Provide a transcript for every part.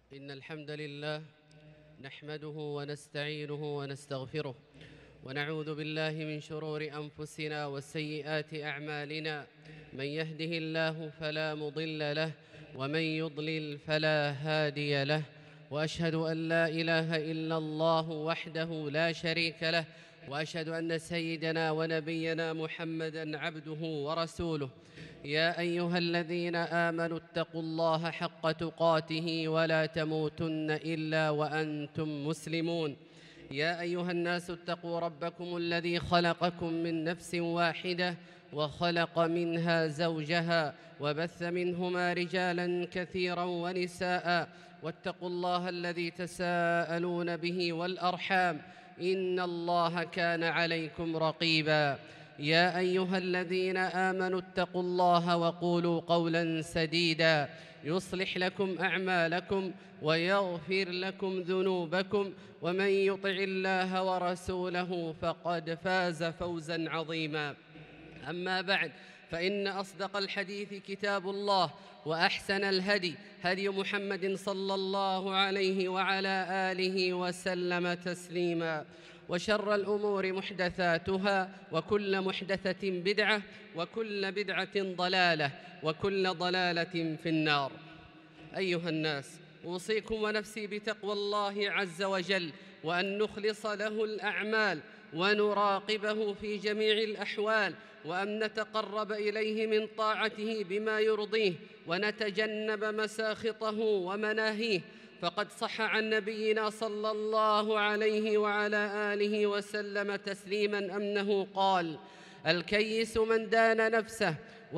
إن الحمد لله نحمده ونستعينه ونستغفره ونعوذ بالله من شرور أنفسنا وسيئات أعمالنا. من يهده الله فلا مضل له ومن يضلل فلا هادي له، وأشهد أن لا إله إلا الله وحده لا شريك له، وأشهد أن سيدنا ونبينا محمدًا عبده ورسوله. يا أيها الذين آمنوا اتقوا الله حق تقاته ولا تموتن إلا وأنتم مسلمون. يا أيها الناس اتقوا ربكم الذي خلقكم من نفس واحدة وخلق منها زوجها وبث منهما رجالا كثيرا ونساء، واتقوا الله الذي تساءلون به والأرحام، إن الله كان عليكم رقيبا. يا أيها الذين آمنوا اتقوا الله وقولوا قولا سديدا يصلح لكم أعمالكم ويغفر لكم ذنوبكم، ومن يطع الله ورسوله فقد فاز فوزا عظيما. أما بعد، فإن أصدق الحديث كتاب الله، وأحسن الهدي هدي محمد صلى الله عليه وعلى آله وسلم تسليما، وشر الأمور محدثاتها، وكل محدثة بدعة، وكل بدعة ضلالة، وكل ضلالة في النار. أيها الناس، أوصيكم ونفسي بتقوى الله عز وجل، وأن نخلص له الأعمال ونراقبه في جميع الأحوال، وأن نتقرب إليه من طاعته بما يرضيه، ونتجنب مساخطه ومناهيه. فقد صح عن نبينا صلى الله عليه وعلى آله وسلم تسليماً أنه قال: الكيس من دان نفسه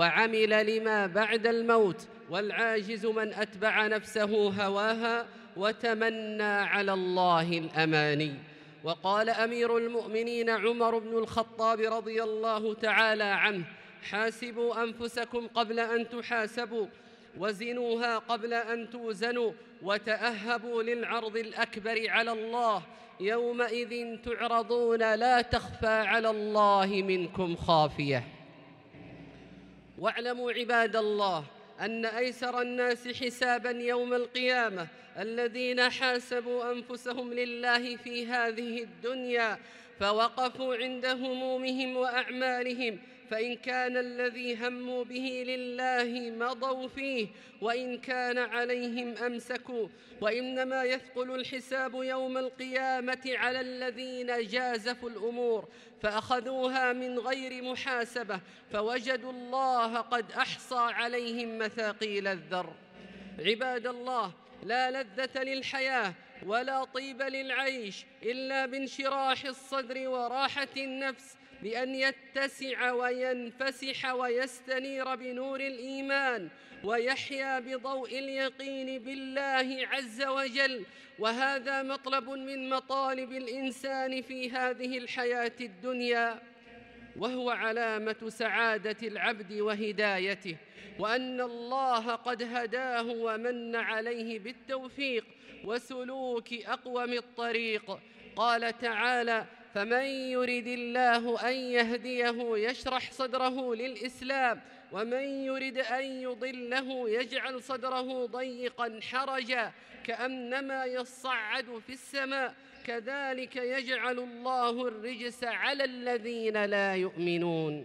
وعمل لما بعد الموت، والعاجز من أتبع نفسه هواها وتمنى على الله الأماني. وقال أمير المؤمنين عمر بن الخطاب رضي الله تعالى عنه: حاسبوا أنفسكم قبل أن تحاسبوا، وزنوها قبل أن توزنوا، وتأهبوا للعرض الأكبر على الله، يومئذ تعرضون لا تخفى على الله منكم خافية. واعلموا عباد الله أن أيسر الناس حساباً يوم القيامة الذين حاسبوا أنفسهم لله في هذه الدنيا، فوقفوا عند همومهم وأعمالهم، فإن كان الذي هموا به لله مضوا فيه، وإن كان عليهم أمسكوا. وإنما يثقل الحساب يوم القيامة على الذين جازفوا الأمور فأخذوها من غير محاسبة، فوجدوا الله قد أحصى عليهم مثاقيل الذر. عباد الله، لا لذة للحياة ولا طيب للعيش إلا بانشراح الصدر وراحة النفس، بأن يتسع وينفسح ويستنير بنور الإيمان، ويحيا بضوء اليقين بالله عز وجل. وهذا مطلب من مطالب الإنسان في هذه الحياة الدنيا، وهو علامة سعادة العبد وهدايته، وأن الله قد هداه ومن عليه بالتوفيق وسلوك أقوم الطريق. قال تعالى: فمن يرد الله أن يهديه يشرح صدره للإسلام، ومن يرد أن يضله يجعل صدره ضيقا حرجا كأنما يصعد في السماء، كذلك يجعل الله الرجس على الذين لا يؤمنون.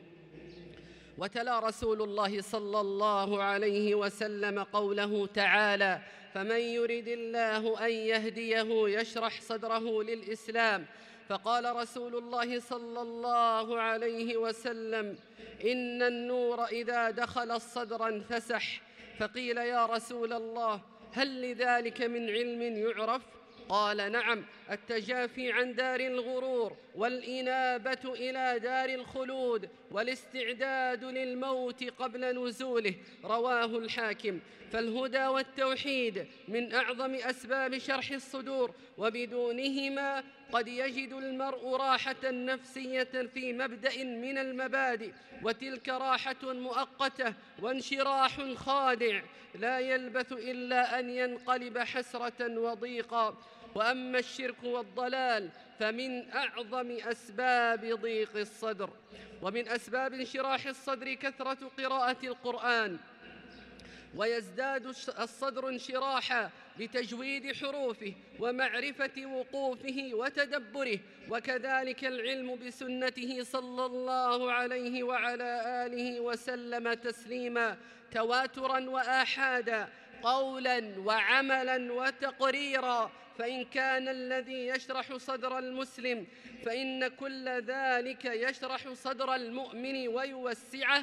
وتلا رسول الله صلى الله عليه وسلم قوله تعالى: فمن يرد الله أن يهديه يشرح صدره للإسلام. فقال رسول الله صلى الله عليه وسلم: إن النور إذا دخل الصدر انفسح. فقيل: يا رسول الله، هل لذلك من علم يعرف؟ قال: نعم، التجافي عن دار الغرور، والإنابة إلى دار الخلود، والاستعداد للموت قبل نزوله. رواه الحاكم. فالهدى والتوحيد من أعظم أسباب شرح الصدور، وبدونهما قد يجد المرء راحة نفسية في مبدأ من المبادئ، وتلك راحة مؤقتة وانشراح خادع لا يلبث إلا أن ينقلب حسرة وضيقا. وأما الشرك والضلال فمن أعظم أسباب ضيق الصدر. ومن أسباب انشراح الصدر كثرة قراءة القرآن، ويزداد الصدر انشراحا بتجويد حروفه ومعرفة وقوفه وتدبره، وكذلك العلم بسنته صلى الله عليه وعلى آله وسلم تسليما تواترا وآحادا، قولا وعملا وتقريرا. فإن كان الذي يشرح صدر المسلم فإن كل ذلك يشرح صدر المؤمن ويوسعه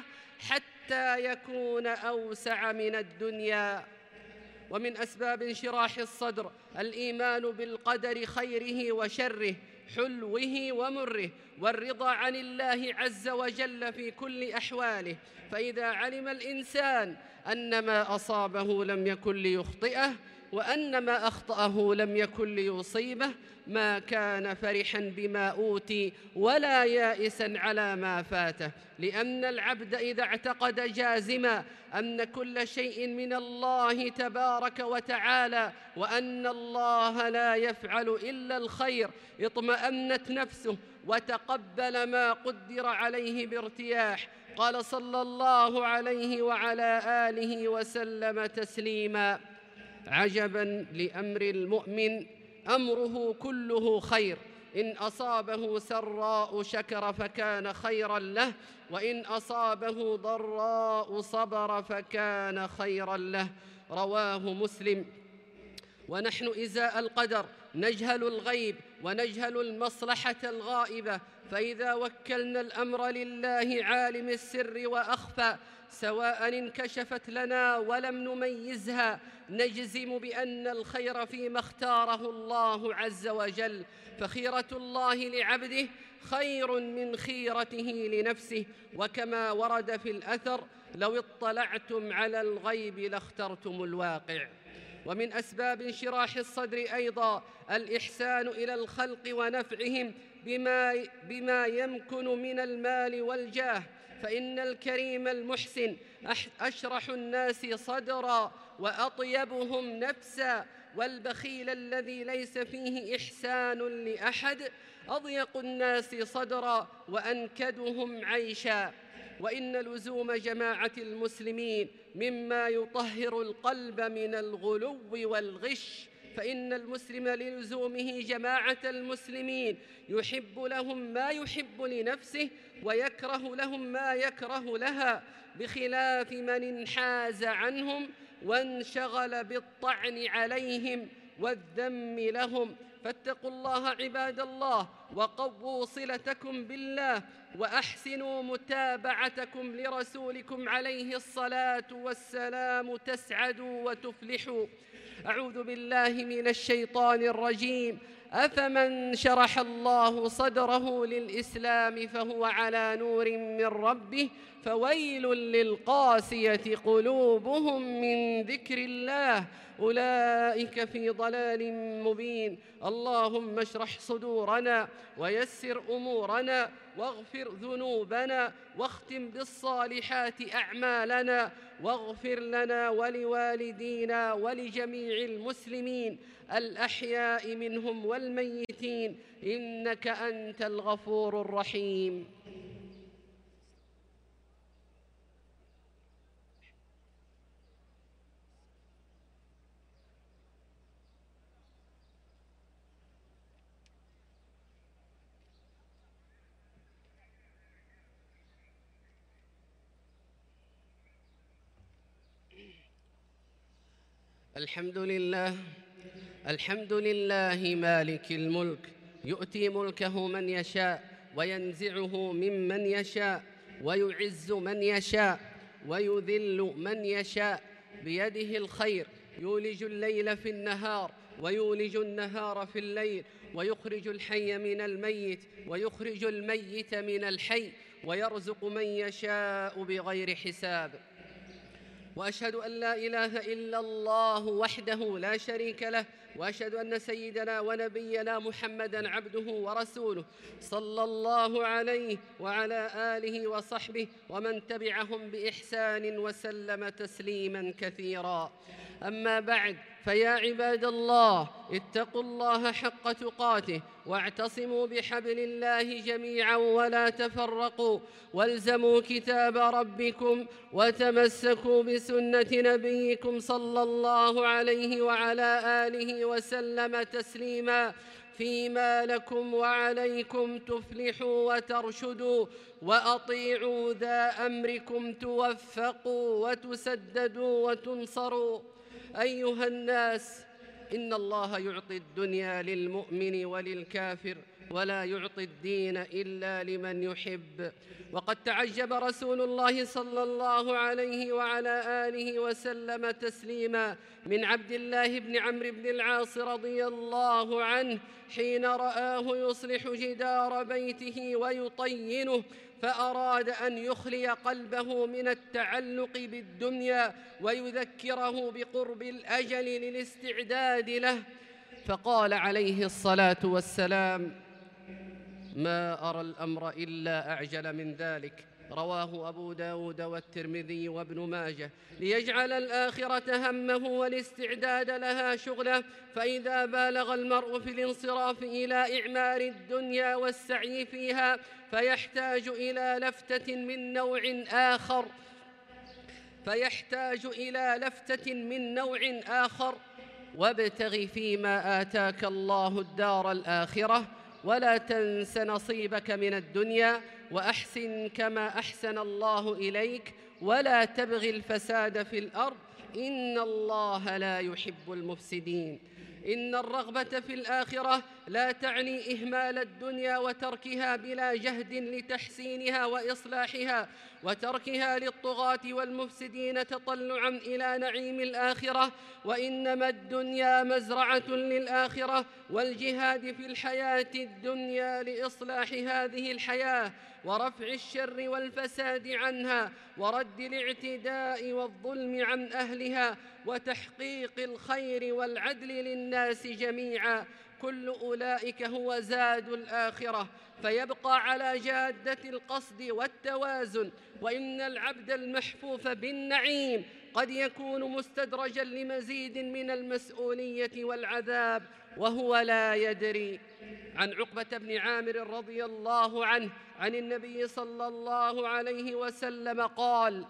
حتى يكون أوسع من الدنيا. ومن أسباب انشراح الصدر الإيمان بالقدر خيره وشره، حلوه ومره، والرضا عن الله عز وجل في كل أحواله. فإذا علم الإنسان أن ما أصابه لم يكن ليخطئه وأن ما أخطأه لم يكن ليصيبه ما كان فرحا بما أوتي ولا يائسا على ما فاته، لأن العبد إذا اعتقد جازما أن كل شيء من الله تبارك وتعالى وأن الله لا يفعل إلا الخير اطمأنت نفسه وتقبل ما قدر عليه بارتياح. قال صلى الله عليه وعلى آله وسلم تسليما: عجبا لأمر المؤمن، أمره كله خير، إن أصابه سراء شكر فكان خيرا له، وإن أصابه ضراء صبر فكان خيرا له. رواه مسلم. ونحن إزاء القدر نجهل الغيب ونجهل المصلحة الغائبة، فإذا وكلنا الأمر لله عالم السر وأخفى سواء انكشفت لنا ولم نميزها نجزم بأن الخير فيما اختاره الله عز وجل، فخيرة الله لعبده خير من خيرته لنفسه. وكما ورد في الأثر: لو اطلعتم على الغيب لاخترتم الواقع. ومن أسباب انشراح الصدر أيضا الإحسان إلى الخلق ونفعهم بما يمكن من المال والجاه، فإن الكريم المحسن أشرح الناس صدرا وأطيبهم نفسا، والبخيل الذي ليس فيه إحسان لأحد أضيق الناس صدرا وأنكدهم عيشا. وإن لزوم جماعة المسلمين مما يطهر القلب من الغلو والغش، فإن المسلم للزومه جماعة المسلمين يحب لهم ما يحب لنفسه ويكره لهم ما يكره لها، بخلاف من انحاز عنهم وانشغل بالطعن عليهم والذم لهم. فاتقوا الله عباد الله، وقووا صلتكم بالله، وأحسنوا متابعتكم لرسولكم عليه الصلاة والسلام تسعدوا وتفلحوا. أعوذ بالله من الشيطان الرجيم. أفمن شرح الله صدره للإسلام فهو على نور من ربه فويل للقاسية قلوبهم من ذكر الله أولئك في ضلال مبين. اللهم اشرح صدورنا ويسر أمورنا واغفر ذنوبنا واختم بالصالحات أعمالنا، واغفر لنا ولوالدينا ولجميع المسلمين الأحياء منهم والميتين، إنك أنت الغفور الرحيم. الحمد لله مالك الملك، يؤتي ملكه من يشاء وينزعه ممن يشاء، ويعز من يشاء ويذل من يشاء، بيده الخير، يولج الليل في النهار ويولج النهار في الليل، ويخرج الحي من الميت ويخرج الميت من الحي، ويرزق من يشاء بغير حساب. وأشهد أن لا إله إلا الله وحده لا شريك له، وأشهد أن سيدنا ونبينا محمدًا عبده ورسوله، صلى الله عليه وعلى آله وصحبه ومن تبعهم بإحسان وسلم تسليمًا كثيرا. أما بعد، فيا عباد الله، اتقوا الله حق تقاته، واعتصموا بحبل الله جميعا ولا تفرقوا، والزموا كتاب ربكم، وتمسكوا بسنة نبيكم صلى الله عليه وعلى آله وسلم تسليما، فيما لكم وعليكم تفلحوا وترشدوا، وأطيعوا ذا أمركم توفقوا وتسددوا وتنصروا. أيها الناس، إن الله يعطي الدنيا للمؤمن وللكافر، ولا يعطي الدين إلا لمن يحب. وقد تعجب رسول الله صلى الله عليه وعلى آله وسلم تسليما من عبد الله بن عمرو بن العاص رضي الله عنه حين رآه يصلح جدار بيته ويطينه، فأراد أن يخلي قلبه من التعلق بالدنيا ويذكره بقرب الأجل للاستعداد له، فقال عليه الصلاة والسلام: ما أرى الأمر إلا أعجل من ذلك. رواه أبو داود والترمذي وابن ماجه. ليجعل الآخرة همه والاستعداد لها شغله، فإذا بالغ المرء في الانصراف إلى إعمار الدنيا والسعي فيها فيحتاج إلى لفتة من نوع آخر. وابتغ فيما آتاك الله الدار الآخرة، ولا تنس نصيبك من الدنيا، وأحسن كما أحسن الله إليك، ولا تبغ الفساد في الأرض، إن الله لا يحب المفسدين. إن الرغبة في الآخرة لا تعني إهمال الدنيا وتركها بلا جهد لتحسينها وإصلاحها، وتركها للطغاة والمفسدين تطلعا إلى نعيم الآخرة، وإنما الدنيا مزرعة للآخرة، والجهاد في الحياة الدنيا لإصلاح هذه الحياة ورفع الشر والفساد عنها، ورد الاعتداء والظلم عن أهلها، وتحقيق الخير والعدل للناس جميعا. كل أولئك هو زاد الآخرة، فيبقى على جادة القصد والتوازن. وإن العبد المحفوف بالنعيم قد يكون مستدرجا لمزيد من المسؤولية والعذاب وهو لا يدري. عن عقبة بن عامر رضي الله عنه عن النبي صلى الله عليه وسلم قال: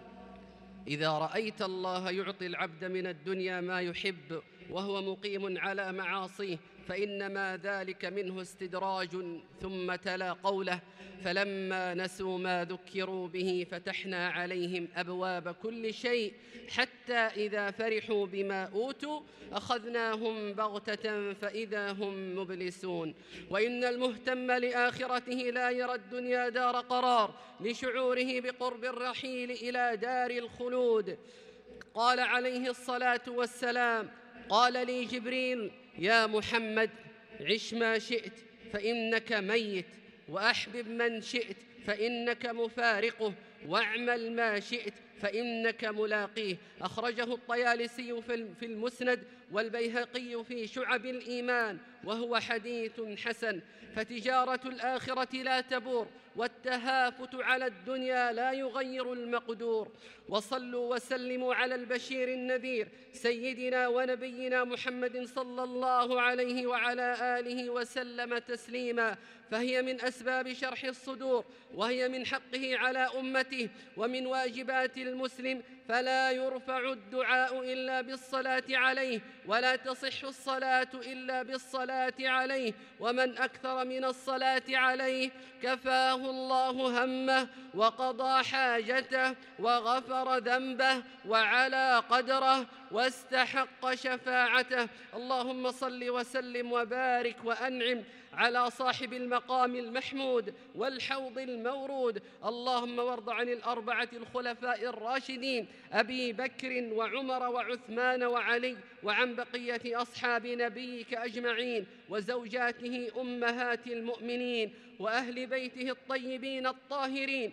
إذا رأيت الله يعطي العبد من الدنيا ما يحب وهو مقيم على معاصيه فإنما ذلك منه استدراج. ثم تلا قوله: فلما نسوا ما ذكروا به فتحنا عليهم أبواب كل شيء حتى إذا فرحوا بما أوتوا أخذناهم بغتة فإذا هم مبلسون. وإن المهتم لآخرته لا يرى الدنيا دار قرار لشعوره بقرب الرحيل إلى دار الخلود. قال عليه الصلاة والسلام: قال لي جبريل: يا محمد، عش ما شئت فإنك ميت، وأحبب من شئت فإنك مفارقه، واعمل ما شئت فإنك ملاقيه. أخرجه الطيالسي في المسند، والبيهقي في شعب الإيمان، وهو حديث حسن. فتجارة الآخرة لا تبور، والتهافت على الدنيا لا يغير المقدور. وصلوا وسلموا على البشير النذير سيدنا ونبينا محمد صلى الله عليه وعلى آله وسلم تسليما، فهي من أسباب شرح الصدور، وهي من حقه على أمته ومن واجبات المسلم، فلا يرفع الدعاء إلا بالصلاة عليه، ولا تصح الصلاة إلا بالصلاة عليه، ومن أكثر من الصلاة عليه كفاه الله همه وقضى حاجته وغفر ذنبه وعلى قدره واستحق شفاعته. اللهم صل وسلم وبارك وأنعم على صاحب المقام المحمود والحوض المورود. اللهم وارض عن الأربعة الخلفاء الراشدين أبي بكر وعمر وعثمان وعلي، وعن بقية أصحاب نبيك أجمعين، وزوجاته أمهات المؤمنين، وأهل بيته الطيبين الطاهرين،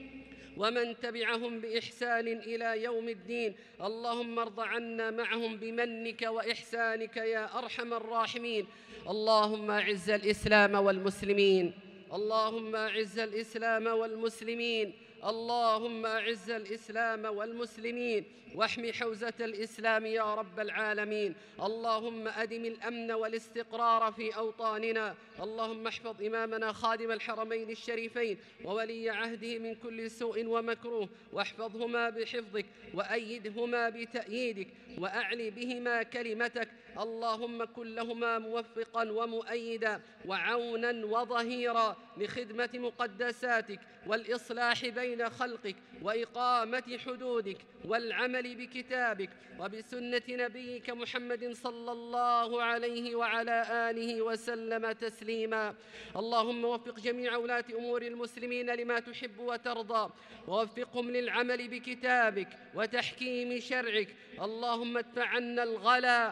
ومن تبعهم بإحسان إلى يوم الدين. اللهم ارض عنا معهم بمنك وإحسانك يا أرحم الراحمين. اللهم أعز الإسلام والمسلمين، اللهم أعز الإسلام والمسلمين، اللهم أعز الإسلام والمسلمين واحم حوزة الإسلام يا رب العالمين. اللهم أدم الأمن والاستقرار في أوطاننا. اللهم احفظ إمامنا خادم الحرمين الشريفين وولي عهده من كل سوء ومكروه، واحفظهما بحفظك وأيدهما بتأييدك وأعل بهما كلمتك. اللهم كن لهما موفقا ومؤيدا وعونا وظهيرا لخدمة مقدساتك والإصلاح بين خلقك وإقامة حدودك والعمل بكتابك وبسنة نبيك محمد صلى الله عليه وعلى آله وسلم تسليما. اللهم وفق جميع ولاة أمور المسلمين لما تحب وترضى، ووفقهم للعمل بكتابك وتحكيم شرعك. اللهم ادفع عنا الغلا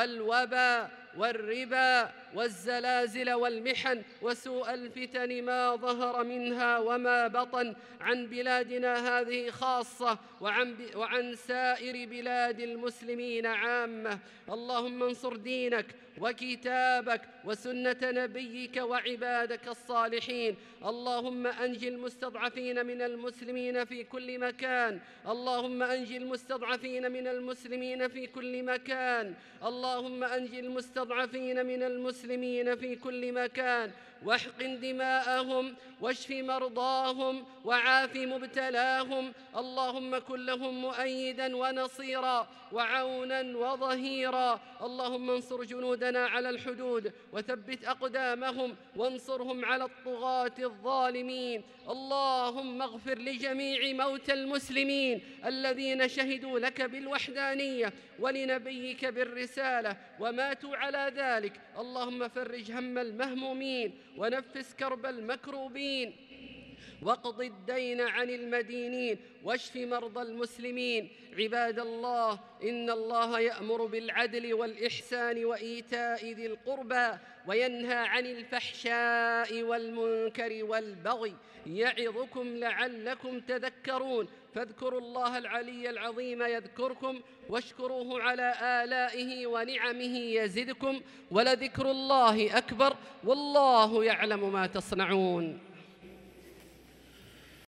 والوبا والربا والزلازل والمحن وسوء الفتن ما ظهر منها وما بطن عن بلادنا هذه خاصة وعن سائر بلاد المسلمين عامة. اللهم انصر دينك وكتابك وسنة نبيك وعبادك الصالحين. اللهم أنج المستضعفين من المسلمين في كل مكان. اللهم أنج المستضعفين من المسلمين في كل مكان. اللهم أنج المستضعفين من المسلمين في كل مكان، واحقن دماءهم واشف مرضاهم وعاف مبتلاهم. اللهم كن لهم مؤيدا ونصيرا وعونا وظهيرا. اللهم انصر جنودنا على الحدود وثبت أقدامهم وانصرهم على الطغاة الظالمين. اللهم اغفر لجميع موتى المسلمين الذين شهدوا لك بالوحدانية ولنبيك بالرسالة وماتوا على ذلك. اللهم فرج هم المهمومين ونفس كرب المكروبين واقض الدين عن المدينين واشف مرضى المسلمين. عباد الله، إن الله يأمر بالعدل والإحسان وإيتاء ذي القربى وينهى عن الفحشاء والمنكر والبغي يعظكم لعلكم تذكرون. فاذكروا الله العلي العظيم يذكركم واشكروه على آلائه ونعمه يزدكم ولذكر الله أكبر والله يعلم ما تصنعون.